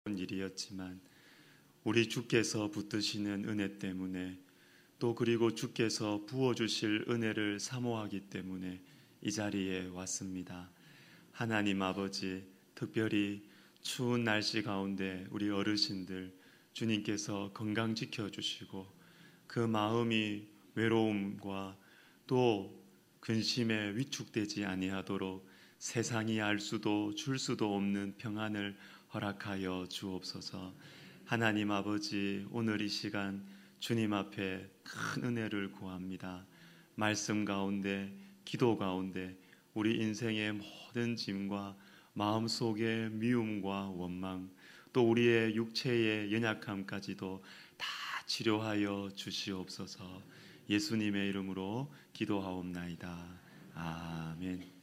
일이었지만 우리 주께서 붙드시는 은혜 때문에 또 그리고 주께서 부어주실 은혜를 사모하기 때문에 이 자리에 왔습니다. 하나님 아버지, 특별히 추운 날씨 가운데 우리 어르신들 주님께서 건강 지켜주시고 그 마음이 외로움과 또 근심에 위축되지 아니하도록 세상이 알 수도 줄 수도 없는 평안을 허락하여 주옵소서. 하나님 아버지, 오늘 이 시간 주님 앞에 큰 은혜를 구합니다. 말씀 가운데, 기도 가운데 우리 인생의 모든 짐과 마음속의 미움과 원망, 또 우리의 육체의 연약함까지도 다 치료하여 주시옵소서. 예수님의 이름으로 기도하옵나이다. 아멘.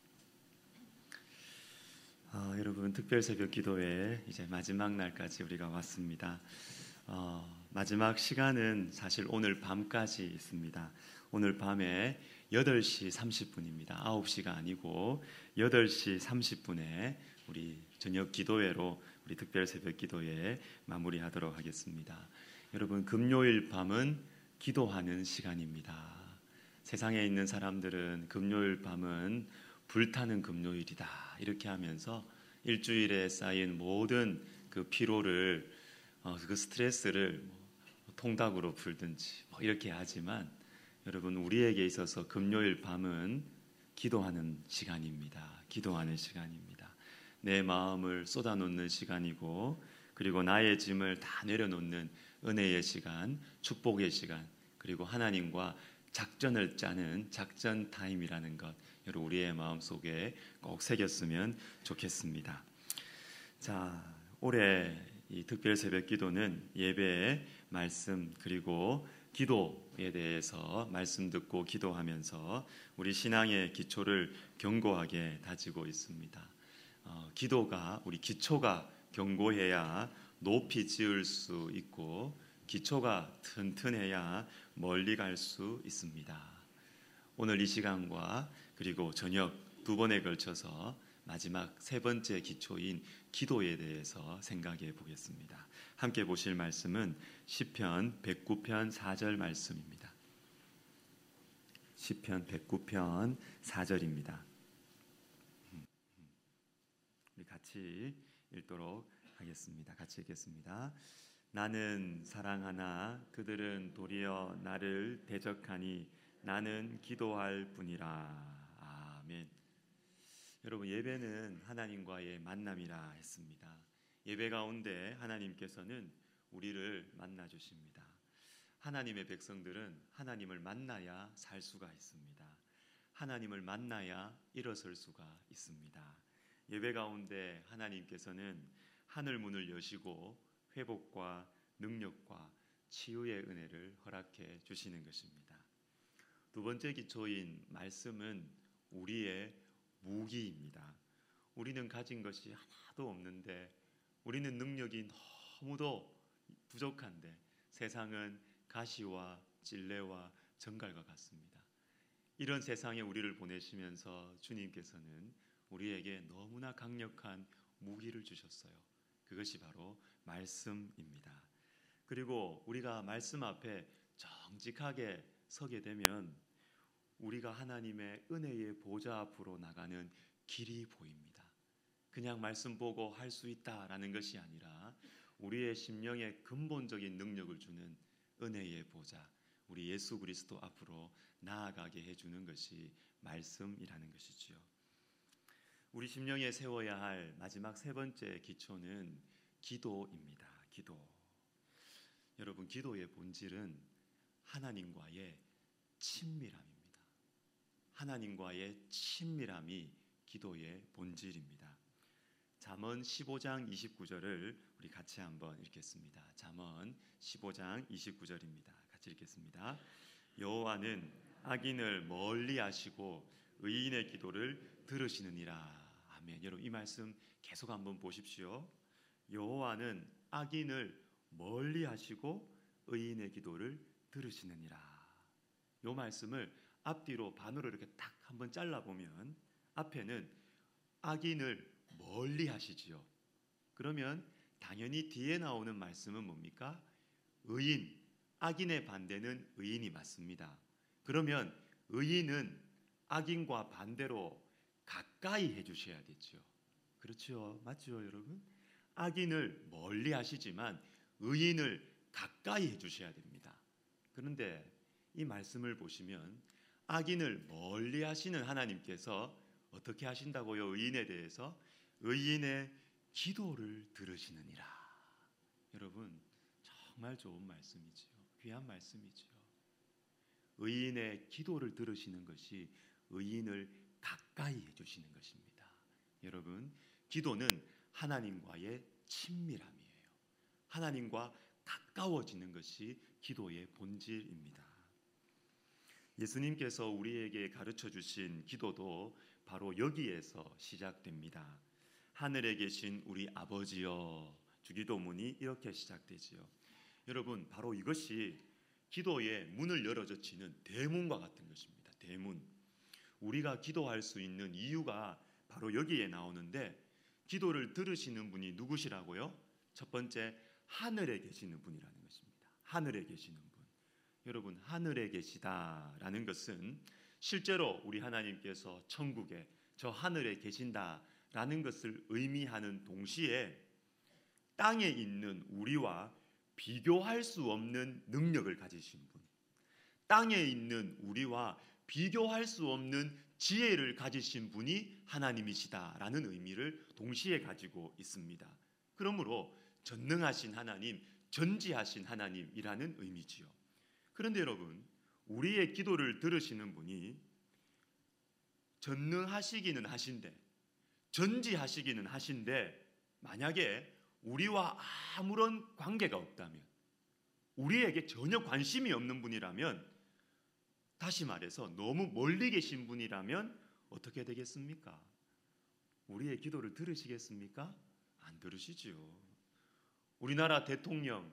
여러분, 특별 새벽 기도회 이제 마지막 날까지 우리가 왔습니다. 마지막 시간은 사실 오늘 밤까지 있습니다. 오늘 밤에 8시 30분입니다. 9시가 아니고 8시 30분에 우리 저녁 기도회로 우리 특별 새벽 기도회 마무리하도록 하겠습니다. 여러분, 금요일 밤은 기도하는 시간입니다. 세상에 있는 사람들은 금요일 밤은 불타는 금요일이다 이렇게 하면서 일주일에 쌓인 모든 그 피로를 그 스트레스를 통닭으로 풀든지 이렇게 하지만 여러분, 우리에게 있어서 금요일 밤은 기도하는 시간입니다. 기도하는 시간입니다. 내 마음을 쏟아놓는 시간이고 그리고 나의 짐을 다 내려놓는 은혜의 시간, 축복의 시간, 그리고 하나님과 작전을 짜는 작전 타임이라는 것, 여러분 우리의 마음속에 꼭 새겼으면 좋겠습니다. 자, 올해 이 특별 새벽 기도는 예배의 말씀 그리고 기도에 대해서 말씀 듣고 기도하면서 우리 신앙의 기초를 견고하게 다지고 있습니다. 기도가, 우리 기초가 견고해야 높이 지을 수 있고 기초가 튼튼해야 멀리 갈 수 있습니다. 오늘 이 시간과 그리고 저녁 두 번에 걸쳐서 마지막 세 번째 기초인 기도에 대해서 생각해 보겠습니다. 함께 보실 말씀은 시편 109편 4절 말씀입니다. 시편 109편 4절입니다. 우리 같이 읽도록 하겠습니다. 같이 읽겠습니다. 나는 사랑하나 그들은 도리어 나를 대적하니 나는 기도할 뿐이라. 아멘. 여러분, 예배는 하나님과의 만남이라 했습니다. 예배 가운데 하나님께서는 우리를 만나 주십니다. 하나님의 백성들은 하나님을 만나야 살 수가 있습니다. 하나님을 만나야 일어설 수가 있습니다. 예배 가운데 하나님께서는 하늘 문을 여시고 회복과 능력과 치유의 은혜를 허락해 주시는 것입니다. 두 번째 기초인 말씀은 우리의 무기입니다. 우리는 가진 것이 하나도 없는데, 우리는 능력이 너무도 부족한데 세상은 가시와 찔레와 정갈과 같습니다. 이런 세상에 우리를 보내시면서 주님께서는 우리에게 너무나 강력한 무기를 주셨어요. 그것이 바로 말씀입니다. 그리고 우리가 말씀 앞에 정직하게 서게 되면 우리가 하나님의 은혜의 보좌 앞으로 나가는 길이 보입니다. 그냥 말씀 보고 할 수 있다라는 것이 아니라 우리의 심령에 근본적인 능력을 주는 은혜의 보좌, 우리 예수 그리스도 앞으로 나아가게 해주는 것이 말씀이라는 것이지요. 우리 심령에 세워야 할 마지막 세 번째 기초는 기도입니다. 기도. 여러분, 기도의 본질은 하나님과의 친밀함입니다. 하나님과의 친밀함이 기도의 본질입니다. 잠언 15장 29절을 우리 같이 한번 읽겠습니다. 잠언 15장 29절입니다. 같이 읽겠습니다. 여호와는 악인을 멀리 하시고 의인의 기도를 들으시느니라. 아멘. 여러분, 이 말씀 계속 한번 보십시오. 여호와는 악인을 멀리 하시고 의인의 기도를 들으시느니라. 이 말씀을 앞뒤로 반으로 이렇게 딱 한번 잘라보면 앞에는 악인을 멀리 하시지요. 그러면 당연히 뒤에 나오는 말씀은 뭡니까? 의인, 악인의 반대는 의인이 맞습니다. 그러면 의인은 악인과 반대로 가까이 해주셔야 되죠. 그렇죠, 맞죠, 여러분? 악인을 멀리 하시지만 의인을 가까이 해주셔야 됩니다. 그런데 이 말씀을 보시면 악인을 멀리 하시는 하나님께서 어떻게 하신다고요? 의인에 대해서 의인의 기도를 들으시느니라. 여러분, 정말 좋은 말씀이지요. 귀한 말씀이지요. 의인의 기도를 들으시는 것이 의인을 가까이 해주시는 것입니다. 여러분, 기도는 하나님과의 친밀함이에요. 하나님과 가까워지는 것이 기도의 본질입니다. 예수님께서 우리에게 가르쳐 주신 기도도 바로 여기에서 시작됩니다. 하늘에 계신 우리 아버지여, 주기도문이 이렇게 시작되지요. 여러분, 바로 이것이 기도의 문을 열어젖히는 대문과 같은 것입니다. 대문. 우리가 기도할 수 있는 이유가 바로 여기에 나오는데, 기도를 들으시는 분이 누구시라고요? 첫 번째, 하늘에 계시는 분이라는 것입니다. 하늘에 계시는 분. 여러분, 하늘에 계시다라는 것은 실제로 우리 하나님께서 천국에 저 하늘에 계신다라는 것을 의미하는 동시에 땅에 있는 우리와 비교할 수 없는 능력을 가지신 분, 땅에 있는 우리와 비교할 수 없는 지혜를 가지신 분이 하나님이시다라는 의미를 동시에 가지고 있습니다. 그러므로 전능하신 하나님, 전지하신 하나님이라는 의미지요. 그런데 여러분, 우리의 기도를 들으시는 분이 전능하시기는 하신데, 전지하시기는 하신데, 만약에 우리와 아무런 관계가 없다면, 우리에게 전혀 관심이 없는 분이라면, 다시 말해서 너무 멀리 계신 분이라면 어떻게 되겠습니까? 우리의 기도를 들으시겠습니까? 안 들으시죠. 우리나라 대통령,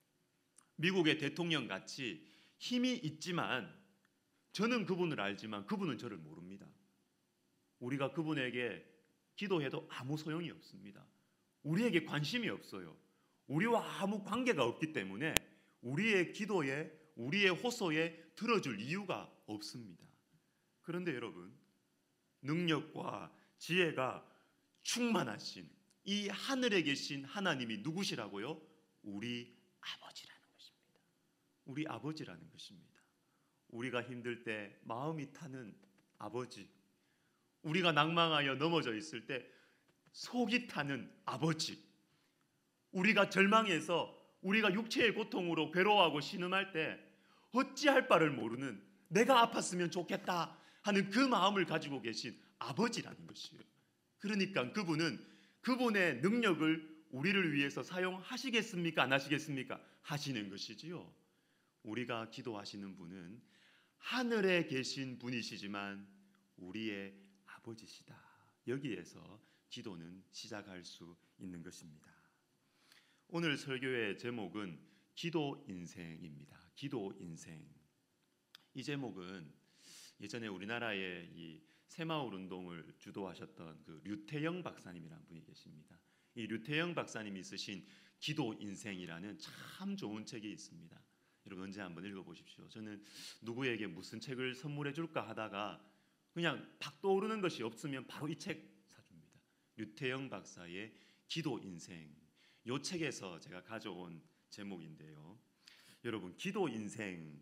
미국의 대통령 같이 힘이 있지만 저는 그분을 알지만 그분은 저를 모릅니다. 우리가 그분에게 기도해도 아무 소용이 없습니다. 우리에게 관심이 없어요. 우리와 아무 관계가 없기 때문에 우리의 기도에, 우리의 호소에 들어줄 이유가 없습니다. 그런데 여러분, 능력과 지혜가 충만하신 이 하늘에 계신 하나님이 누구시라고요? 우리 아버지라는 것입니다. 우리 아버지라는 것입니다. 우리가 힘들 때 마음이 타는 아버지, 우리가 낭망하여 넘어져 있을 때 속이 타는 아버지, 우리가 절망해서 우리가 육체의 고통으로 괴로워하고 신음할 때 어찌할 바를 모르는, 내가 아팠으면 좋겠다 하는 그 마음을 가지고 계신 아버지라는 것이에요. 그러니까 그분은 그분의 능력을 우리를 위해서 사용하시겠습니까? 안 하시겠습니까? 하시는 것이지요. 우리가 기도하시는 분은 하늘에 계신 분이시지만 우리의 아버지시다. 여기에서 기도는 시작할 수 있는 것입니다. 오늘 설교의 제목은 기도 인생입니다. 기도 인생. 이 제목은 예전에 우리나라의 이 새마을 운동을 주도하셨던 그 류태영 박사님이라는 분이 계십니다. 이 류태영 박사님이 쓰신 기도 인생이라는 참 좋은 책이 있습니다. 여러분 언제 한번 읽어보십시오. 저는 누구에게 무슨 책을 선물해 줄까 하다가 그냥 팍 떠오르는 것이 없으면 바로 이 책 사줍니다. 류태영 박사의 기도 인생. 이 책에서 제가 가져온 제목인데요. 여러분, 기도 인생,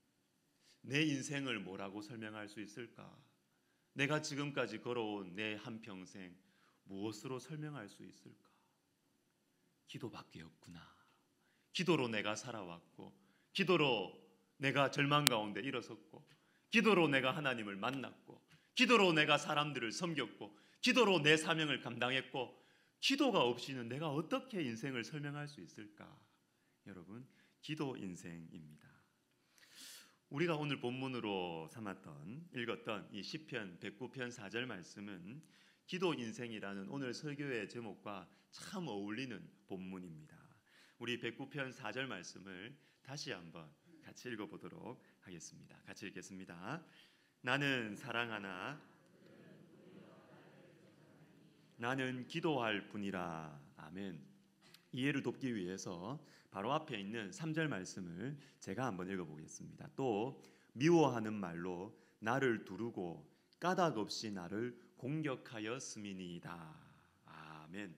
내 인생을 뭐라고 설명할 수 있을까? 내가 지금까지 걸어온 내 한평생 무엇으로 설명할 수 있을까? 기도밖에 없구나. 기도로 내가 살아왔고, 기도로 내가 절망 가운데 일어섰고, 기도로 내가 하나님을 만났고, 기도로 내가 사람들을 섬겼고, 기도로 내 사명을 감당했고, 기도가 없이는 내가 어떻게 인생을 설명할 수 있을까? 여러분, 기도 인생입니다. 우리가 오늘 본문으로 삼았던, 읽었던 이 시편 109편 4절 말씀은 기도 인생이라는 오늘 설교의 제목과 참 어울리는 본문입니다. 우리 109편 4절 말씀을 다시 한번 같이 읽어보도록 하겠습니다. 같이 읽겠습니다. 나는 사랑하나 나는 기도할 뿐이라. 아멘. 이해를 돕기 위해서 바로 앞에 있는 3절 말씀을 제가 한번 읽어보겠습니다. 또 미워하는 말로 나를 두르고 까닭 없이 나를 공격하였음이니이다. 아멘.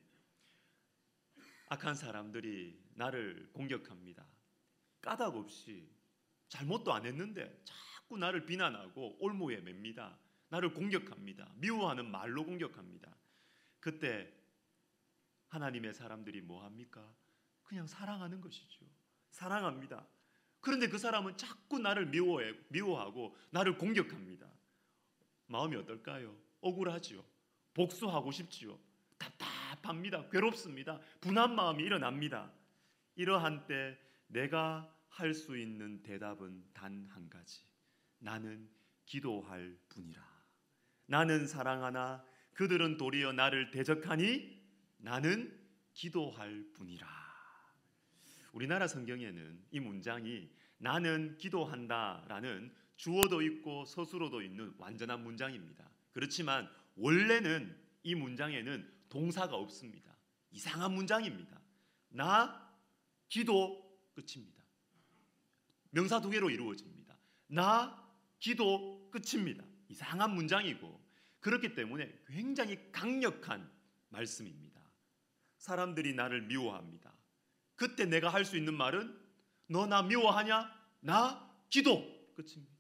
악한 사람들이 나를 공격합니다. 까닭 없이. 잘못도 안 했는데 자꾸 나를 비난하고 올무에 맵니다. 나를 공격합니다. 미워하는 말로 공격합니다. 그때 하나님의 사람들이 뭐 합니까? 그냥 사랑하는 것이죠. 사랑합니다. 그런데 그 사람은 자꾸 나를 미워하고 나를 공격합니다. 마음이 어떨까요? 억울하지요. 복수하고 싶지요. 답답합니다. 괴롭습니다. 분한 마음이 일어납니다. 이러한 때 내가 할 수 있는 대답은 단 한 가지. 나는 기도할 뿐이라. 나는 사랑하나 그들은 도리어 나를 대적하니 나는 기도할 뿐이라. 우리나라 성경에는 이 문장이 나는 기도한다라는 주어도 있고 서술어도 있는 완전한 문장입니다. 그렇지만 원래는 이 문장에는 동사가 없습니다. 이상한 문장입니다. 나 기도 끝입니다. 명사 두 개로 이루어집니다. 나 기도 끝입니다. 이상한 문장이고 그렇기 때문에 굉장히 강력한 말씀입니다. 사람들이 나를 미워합니다. 그때 내가 할 수 있는 말은 너 나 미워하냐? 나 기도 끝입니다.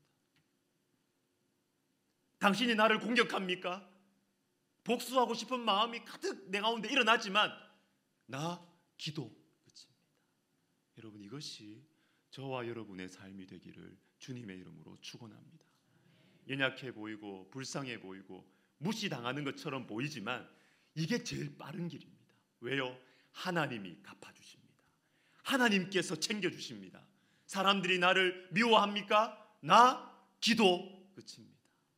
당신이 나를 공격합니까? 복수하고 싶은 마음이 가득 내 가운데 일어나지만 나 기도 끝입니다. 여러분 이것이 저와 여러분의 삶이 되기를 주님의 이름으로 축원합니다. 연약해 보이고 불쌍해 보이고 무시당하는 것처럼 보이지만 이게 제일 빠른 길입니다. 왜요? 하나님이 갚아주십니다. 하나님께서 챙겨주십니다. 사람들이 나를 미워합니까? 나 기도 끝입니다.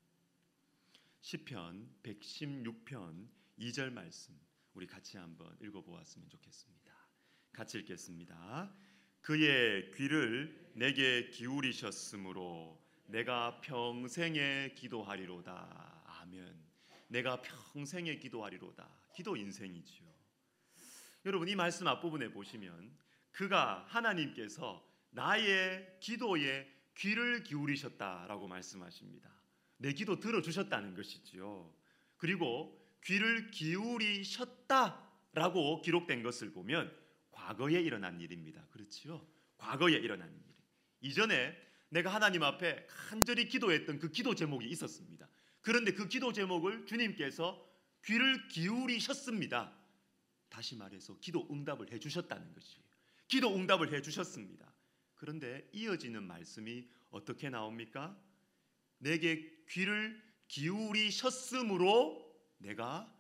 시편 116편 2절 말씀 우리 같이 한번 읽어보았으면 좋겠습니다. 같이 읽겠습니다. 그의 귀를 내게 기울이셨으므로 내가 평생에 기도하리로다. 아멘. 내가 평생에 기도하리로다. 기도 인생이지요. 여러분 이 말씀 앞부분에 보시면 그가 하나님께서 나의 기도에 귀를 기울이셨다라고 말씀하십니다. 내 기도 들어주셨다는 것이지요. 그리고 귀를 기울이셨다라고 기록된 것을 보면 과거에 일어난 일입니다. 그렇지요? 과거에 일어난 일. 이전에 내가 하나님 앞에 간절히 기도했던 그 기도 제목이 있었습니다. 그런데 그 기도 제목을 주님께서 귀를 기울이셨습니다. 다시 말해서 기도 응답을 해주셨다는 것이에요. 기도 응답을 해주셨습니다. 그런데 이어지는 말씀이 어떻게 나옵니까? 내게 귀를 기울이셨으므로 내가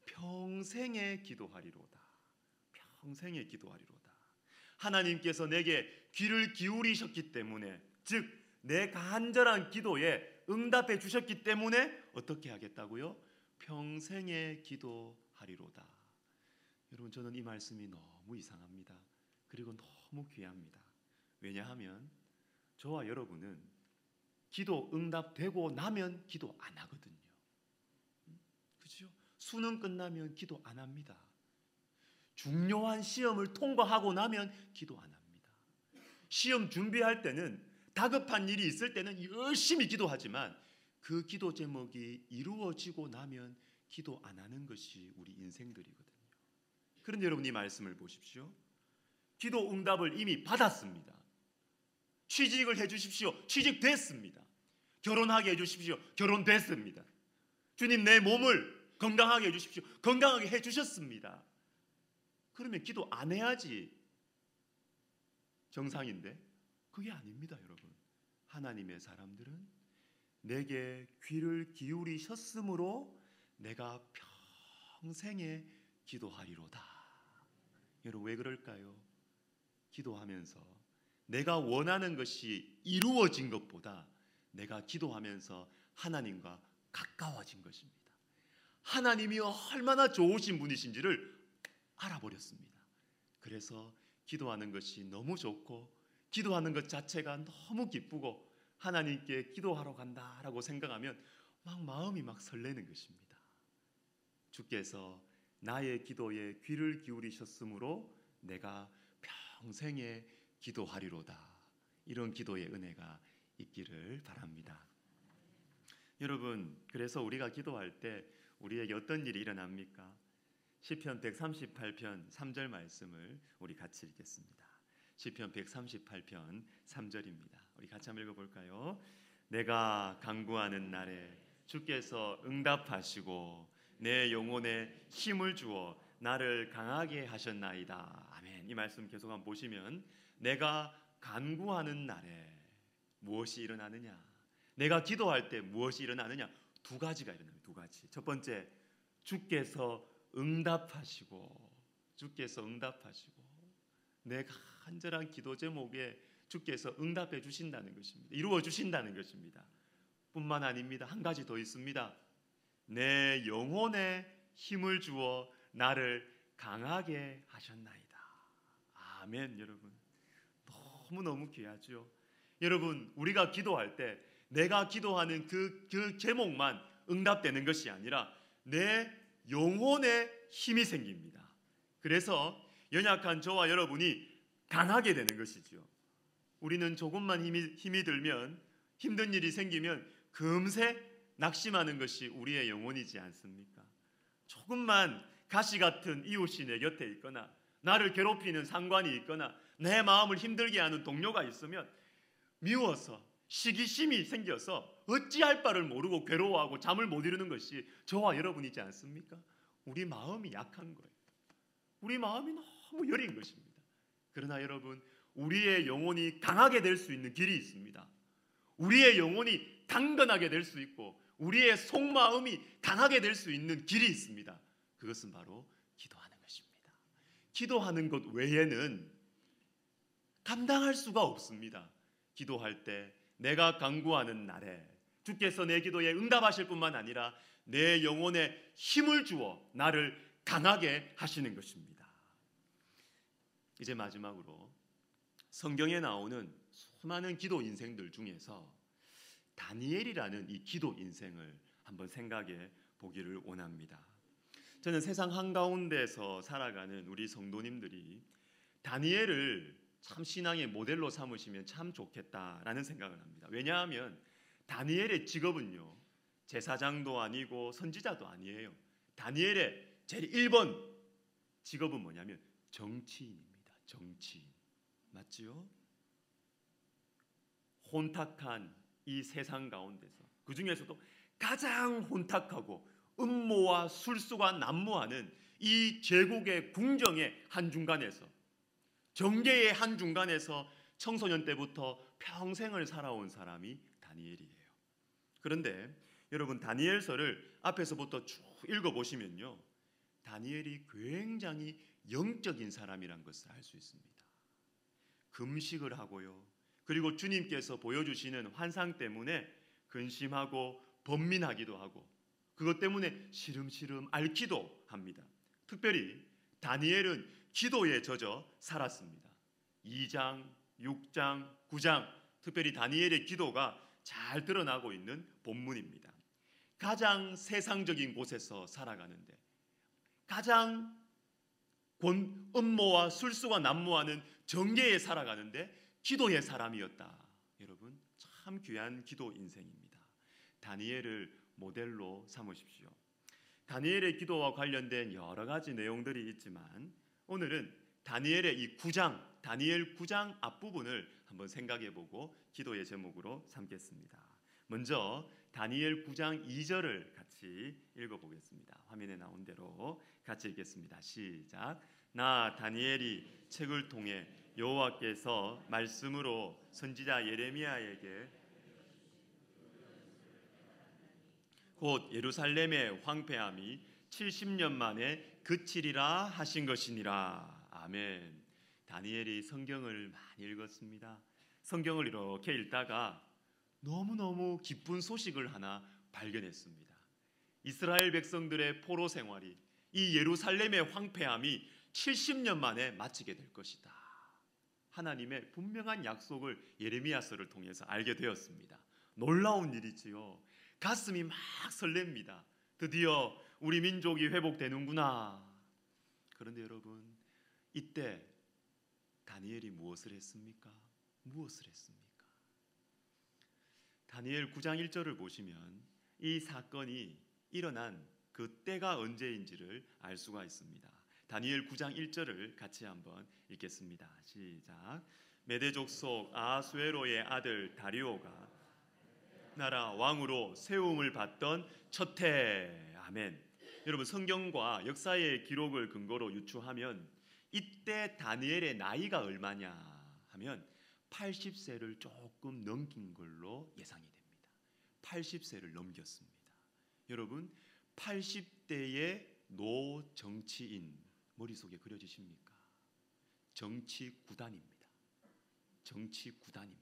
평생에 기도하리로다. 평생에 기도하리로다. 하나님께서 내게 귀를 기울이셨기 때문에 즉 내 간절한 기도에 응답해 주셨기 때문에 어떻게 하겠다고요? 평생에 기도하리로다. 여러분 저는 이 말씀이 너무 이상합니다. 그리고 너무 귀합니다. 왜냐하면 저와 여러분은 기도 응답되고 나면 기도 안 하거든요. 그렇죠? 수능 끝나면 기도 안 합니다. 중요한 시험을 통과하고 나면 기도 안 합니다. 시험 준비할 때는 다급한 일이 있을 때는 열심히 기도하지만 그 기도 제목이 이루어지고 나면 기도 안 하는 것이 우리 인생들이거든요. 그런데 여러분 이 말씀을 보십시오. 기도 응답을 이미 받았습니다. 취직을 해 주십시오. 취직됐습니다. 결혼하게 해 주십시오. 결혼됐습니다. 주님 내 몸을 건강하게 해 주십시오. 건강하게 해 주셨습니다. 그러면 기도 안 해야지 정상인데 그게 아닙니다, 여러분. 하나님의 사람들은 내게 귀를 기울이셨으므로 내가 평생에 기도하리로다. 여러분 왜 그럴까요? 기도하면서 내가 원하는 것이 이루어진 것보다 내가 기도하면서 하나님과 가까워진 것입니다. 하나님이 얼마나 좋으신 분이신지를 알아버렸습니다. 그래서 기도하는 것이 너무 좋고 기도하는 것 자체가 너무 기쁘고 하나님께 기도하러 간다라고 생각하면 마음이 설레는 것입니다. 주께서 나의 기도에 귀를 기울이셨으므로 내가 평생에 기도하리로다. 이런 기도의 은혜가 있기를 바랍니다. 여러분, 그래서 우리가 기도할 때 우리에게 어떤 일이 일어납니까? 시편 138편 3절 말씀을 우리 같이 읽겠습니다. 시편 138편 3절입니다. 우리 같이 한번 읽어볼까요? 내가 간구하는 날에 주께서 응답하시고 내 영혼에 힘을 주어 나를 강하게 하셨나이다. 아멘. 이 말씀 계속 한번 보시면 내가 간구하는 날에 무엇이 일어나느냐? 내가 기도할 때 무엇이 일어나느냐? 두 가지가 일어납니다. 두 가지. 첫 번째, 주께서 응답하시고 내 간절한 기도 제목에 주께서 응답해 주신다는 것입니다. 이루어 주신다는 것입니다. 뿐만 아닙니다. 한 가지 더 있습니다. 내 영혼에 힘을 주어 나를 강하게 하셨나이다. 아멘. 여러분, 너무너무 귀하죠. 여러분, 우리가 기도할 때 내가 기도하는 그 제목만 응답되는 것이 아니라 내 영혼에 힘이 생깁니다. 그래서 연약한 저와 여러분이 강하게 되는 것이죠. 우리는 조금만 힘이 들면, 힘든 일이 생기면 금세 낙심하는 것이 우리의 영혼이지 않습니까? 조금만 가시 같은 이웃이 내 곁에 있거나 나를 괴롭히는 상관이 있거나 내 마음을 힘들게 하는 동료가 있으면 미워서 시기심이 생겨서 어찌할 바를 모르고 괴로워하고 잠을 못 이루는 것이 저와 여러분이지 않습니까? 우리 마음이 약한 거예요. 우리 마음이 너무 여린 것입니다. 그러나 여러분, 우리의 영혼이 강하게 될 수 있는 길이 있습니다. 우리의 영혼이 강건하게 될 수 있고 우리의 속마음이 강하게 될 수 있는 길이 있습니다. 그것은 바로 기도하는 것입니다. 기도하는 것 외에는 감당할 수가 없습니다. 기도할 때 내가 간구하는 날에 주께서 내 기도에 응답하실 뿐만 아니라 내 영혼에 힘을 주어 나를 강하게 하시는 것입니다. 이제 마지막으로 성경에 나오는 수많은 기도 인생들 중에서 다니엘이라는 이 기도 인생을 한번 생각해 보기를 원합니다. 저는 세상 한가운데서 살아가는 우리 성도님들이 다니엘을 참 신앙의 모델로 삼으시면 참 좋겠다라는 생각을 합니다. 왜냐하면 다니엘의 직업은요, 제사장도 아니고 선지자도 아니에요. 다니엘의 제일 1번 직업은 뭐냐면 정치인입니다. 정치인. 맞지요? 혼탁한 이 세상 가운데서 그 중에서도 가장 혼탁하고 음모와 술수가 난무하는 이 제국의 궁정의 한중간에서, 정계의 한중간에서 청소년 때부터 평생을 살아온 사람이 다니엘이에요. 그런데 여러분, 다니엘서를 앞에서부터 쭉 읽어보시면요, 다니엘이 굉장히 영적인 사람이란 것을 알 수 있습니다. 금식을 하고요, 그리고 주님께서 보여주시는 환상 때문에 근심하고 번민하기도 하고 그것 때문에 시름시름 앓기도 합니다. 특별히 다니엘은 기도에 젖어 살았습니다. 2장, 6장, 9장 특별히 다니엘의 기도가 잘 드러나고 있는 본문입니다. 가장 세상적인 곳에서 살아가는데 가장 음모와 술수가 난무하는 정계에 살아가는데 기도의 사람이었다. 여러분, 참 귀한 기도 인생입니다. 다니엘을 모델로 삼으십시오. 다니엘의 기도와 관련된 여러 가지 내용들이 있지만 오늘은 다니엘의 이 9장, 다니엘 9장 앞부분을 한번 생각해보고 기도의 제목으로 삼겠습니다. 먼저 다니엘 9장 2절을 같이 읽어보겠습니다. 화면에 나온 대로 같이 읽겠습니다. 시작. 나 다니엘이 책을 통해 여호와께서 말씀으로 선지자 예레미야에게 곧 예루살렘의 황폐함이 70년 만에 그치리라 하신 것이니라. 아멘. 다니엘이 성경을 많이 읽었습니다. 성경을 이렇게 읽다가 너무너무 기쁜 소식을 하나 발견했습니다. 이스라엘 백성들의 포로 생활이, 이 예루살렘의 황폐함이 70년 만에 마치게 될 것이다. 하나님의 분명한 약속을 예레미야서를 통해서 알게 되었습니다. 놀라운 일이지요. 가슴이 막 설렙니다. 드디어 우리 민족이 회복되는구나. 그런데 여러분, 이때 다니엘이 무엇을 했습니까? 무엇을 했습니까? 다니엘 9장 1절을 보시면 이 사건이 일어난 그 때가 언제인지를 알 수가 있습니다. 다니엘 9장 1절을 같이 한번 읽겠습니다. 시작. 메대 족속 아하수에로의 아들 다리오가 나라 왕으로 세움을 받던 첫 해. 아멘. 여러분, 성경과 역사의 기록을 근거로 유추하면 이때 다니엘의 나이가 얼마냐 하면 80세를 조금 넘긴 걸로 예상이 됩니다. 80세를 넘겼습니다. 여러분, 80대의 노 정치인 머릿속에 그려지십니까? 정치 구단입니다. 정치 구단입니다.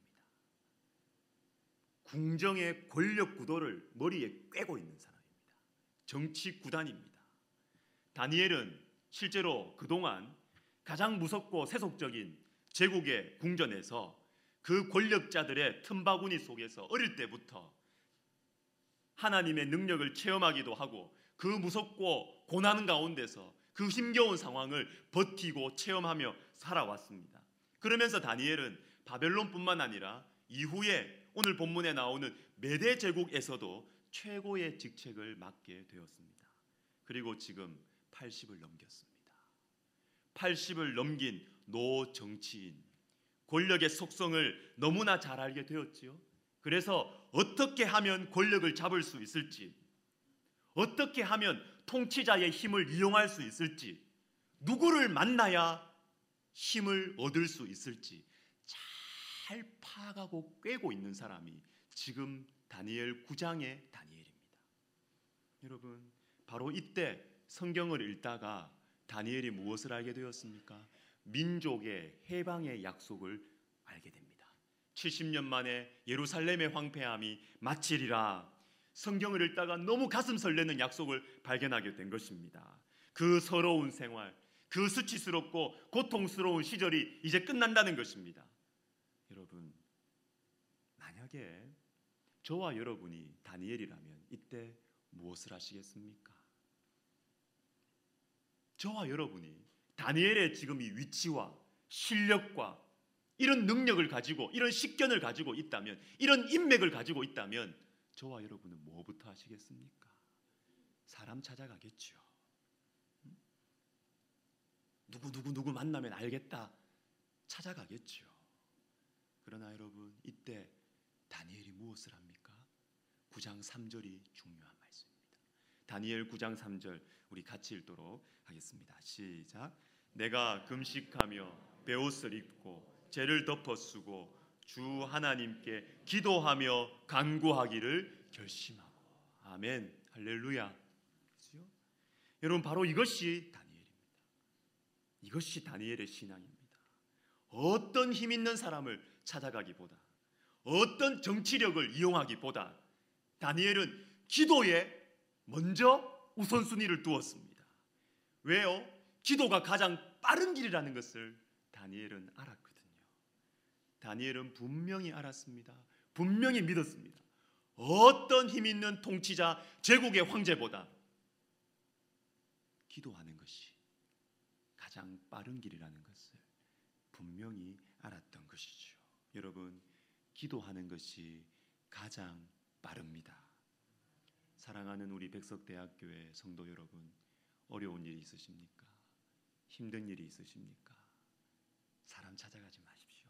궁정의 권력 구도를 머리에 꿰고 있는 사람입니다. 정치 구단입니다. 다니엘은 실제로 그동안 가장 무섭고 세속적인 제국의 궁전에서 그 권력자들의 틈바구니 속에서 어릴 때부터 하나님의 능력을 체험하기도 하고 그 무섭고 고난 가운데서 그 힘겨운 상황을 버티고 체험하며 살아왔습니다. 그러면서 다니엘은 바벨론뿐만 아니라 이후에 오늘 본문에 나오는 메대 제국에서도 최고의 직책을 맡게 되었습니다. 그리고 지금 80을 넘겼습니다. 80을 넘긴 노 정치인, 권력의 속성을 너무나 잘 알게 되었지요. 그래서 어떻게 하면 권력을 잡을 수 있을지, 어떻게 하면 통치자의 힘을 이용할 수 있을지, 누구를 만나야 힘을 얻을 수 있을지 잘 파악하고 꿰고 있는 사람이 지금 다니엘 9장의 다니엘입니다. 여러분, 바로 이때 성경을 읽다가 다니엘이 무엇을 알게 되었습니까? 민족의 해방의 약속을 알게 됩니다. 70년 만에 예루살렘의 황폐함이 마치리라. 성경을 읽다가 너무 가슴 설레는 약속을 발견하게 된 것입니다. 그 서러운 생활, 그 수치스럽고 고통스러운 시절이 이제 끝난다는 것입니다. 여러분, 만약에 저와 여러분이 다니엘이라면 이때 무엇을 하시겠습니까? 저와 여러분이 다니엘의 지금 이 위치와 실력과 이런 능력을 가지고, 이런 식견을 가지고 있다면, 이런 인맥을 가지고 있다면 저와 여러분은 뭐부터 하시겠습니까? 사람 찾아가겠죠. 누구 만나면 알겠다 찾아가겠죠. 그러나 여러분, 이때 다니엘이 무엇을 합니까? 9장 3절이 중요한 말씀입니다. 다니엘 9장 3절 우리 같이 읽도록 하겠습니다. 시작. 내가 금식하며 베옷을 입고 죄를 덮어 쓰고 주 하나님께 기도하며 간구하기를 결심하고. 아멘. 할렐루야. 그렇죠? 여러분, 바로 이것이 다니엘입니다. 이것이 다니엘의 신앙입니다. 어떤 힘 있는 사람을 찾아가기보다, 어떤 정치력을 이용하기보다 다니엘은 기도에 먼저 우선순위를 두었습니다. 왜요? 기도가 가장 빠른 길이라는 것을 다니엘은 알았거든요. 다니엘은 분명히 알았습니다. 분명히 믿었습니다. 어떤 힘 있는 통치자, 제국의 황제보다 기도하는 것이 가장 빠른 길이라는 것을 분명히 알았던 것이죠. 여러분, 기도하는 것이 가장 빠릅니다. 사랑하는 우리 백석대학교의 성도 여러분, 어려운 일이 있으십니까? 힘든 일이 있으십니까? 사람 찾아가지 마십시오.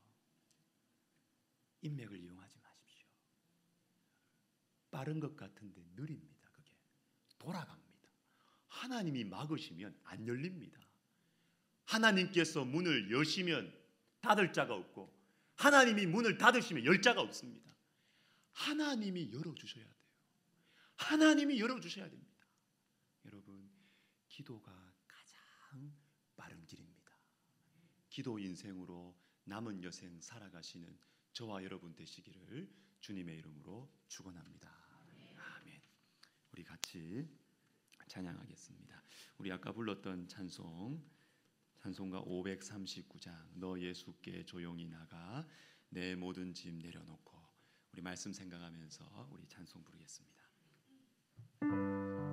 인맥을 이용하지 마십시오. 빠른 것 같은데 느립니다. 그게 돌아갑니다. 하나님이 막으시면 안 열립니다. 하나님께서 문을 여시면 닫을 자가 없고, 하나님이 문을 닫으시면 열 자가 없습니다. 하나님이 열어주셔야 돼요. 하나님이 열어주셔야 됩니다. 여러분, 기도가 가장 빠른 길입니다. 기도 인생으로 남은 여생 살아가시는 저와 여러분 되시기를 주님의 이름으로 축원합니다. 아멘. 우리 같이 찬양하겠습니다. 우리 아까 불렀던 찬송가 539장 너 예수께 조용히 나가 내 모든 짐 내려놓고, 우리 말씀 생각하면서 우리 찬송 부르겠습니다.